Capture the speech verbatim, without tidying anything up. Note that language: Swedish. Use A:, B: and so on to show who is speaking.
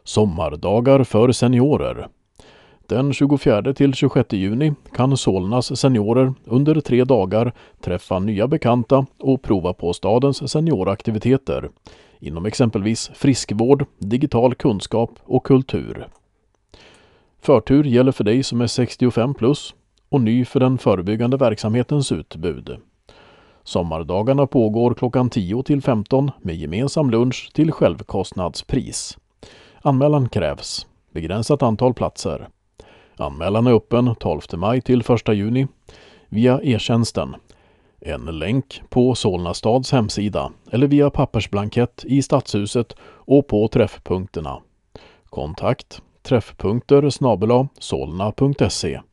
A: Sommardagar för seniorer. Den tjugofjärde till tjugosjätte juni kan Solnas seniorer under tre dagar träffa nya bekanta och prova på stadens senioraktiviteter inom exempelvis friskvård, digital kunskap och kultur. Förtur gäller för dig som är sextiofem plus och ny för den förebyggande verksamhetens utbud. Sommardagarna pågår klockan tio till femton med gemensam lunch till självkostnadspris. Anmälan krävs. Begränsat antal platser. Anmälan är öppen tolfte maj till första juni via e-tjänsten. En länk på Solna stads hemsida eller via pappersblankett i Stadshuset och på träffpunkterna. Kontakt träffpunkter snabel-a solna punkt se.